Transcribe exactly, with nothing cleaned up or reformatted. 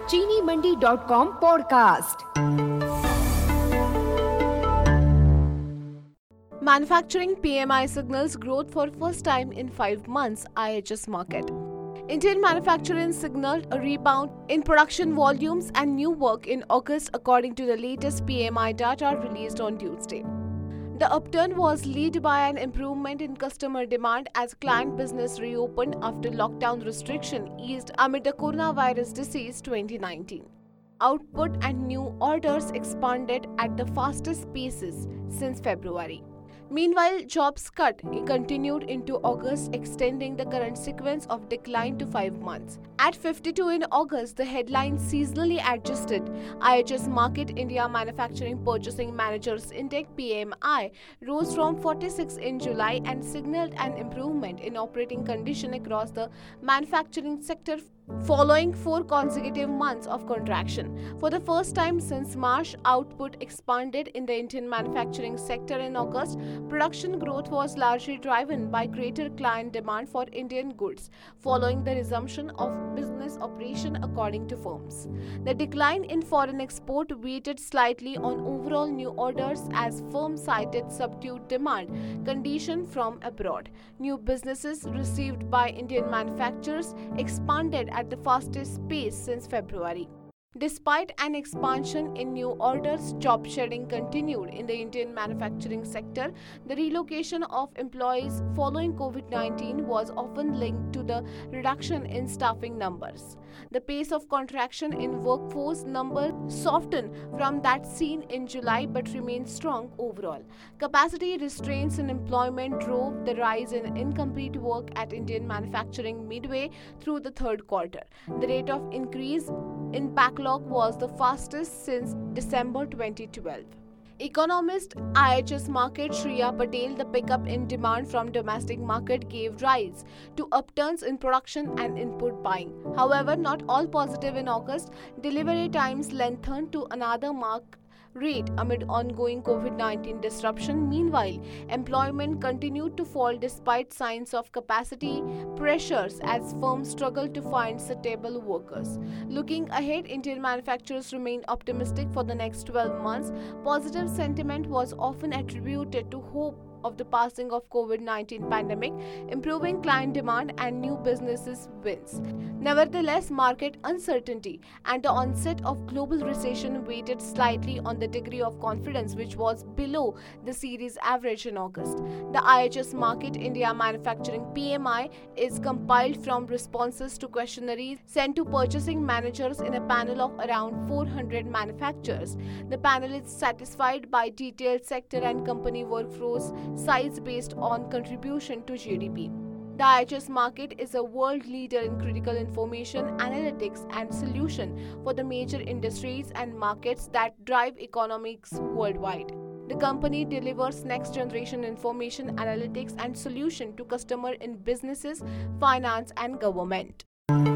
चीनी Mandi dot com podcast. Manufacturing P M I signals growth for first time in five months, I H S market. Indian manufacturing signaled a rebound in production volumes and new work in August according to the latest P M I data released on Tuesday. The upturn was led by an improvement in customer demand as client business reopened after lockdown restriction eased amid the coronavirus disease twenty nineteen. Output and new orders expanded at the fastest paces since February. Meanwhile, jobs cut continued into August, extending the current sequence of decline to five months. At fifty-two in August, the headline seasonally adjusted I H S Markit India Manufacturing Purchasing Managers Index P M I rose from forty-six in July and signaled an improvement in operating condition across the manufacturing sector following four consecutive months of contraction. For the first time since March, output expanded in the Indian manufacturing sector in August. Production growth was largely driven by greater client demand for Indian goods following the resumption of business operation according to firms. The decline in foreign export weighted slightly on overall new orders as firms cited subdued demand condition from abroad. New businesses received by Indian manufacturers expanded at the fastest pace since February. Despite an expansion in new orders, job shedding continued in the Indian manufacturing sector. The relocation of employees following COVID nineteen was often linked to the reduction in staffing numbers. The pace of contraction in workforce numbers softened from that seen in July but remained strong overall. Capacity restraints in employment drove the rise in incomplete work at Indian manufacturing midway through the third quarter. The rate of increase in backlog was the fastest since December twenty twelve. Economist I H S Markit Shreya Patel, the pickup in demand from domestic market gave rise to upturns in production and input buying. However, not all positive in August. Delivery times lengthened to another mark rate amid ongoing COVID nineteen disruption. Meanwhile, employment continued to fall despite signs of capacity pressures as firms struggle to find suitable workers. Looking ahead, Indian manufacturers remain optimistic for the next twelve months. Positive sentiment was often attributed to hope of the passing of COVID nineteen pandemic, improving client demand and new businesses wins. Nevertheless, market uncertainty and the onset of global recession weighted slightly on the degree of confidence, which was below the series average in August. The I H S Markit India Manufacturing P M I is compiled from responses to questionnaires sent to purchasing managers in a panel of around four hundred manufacturers. The panel is satisfied by detailed sector and company workforce size based on contribution to G D P. The I H S Markit is a world leader in critical information analytics and solution for the major industries and markets that drive economics worldwide. The company delivers next generation information analytics and solution to customers in businesses, finance and government.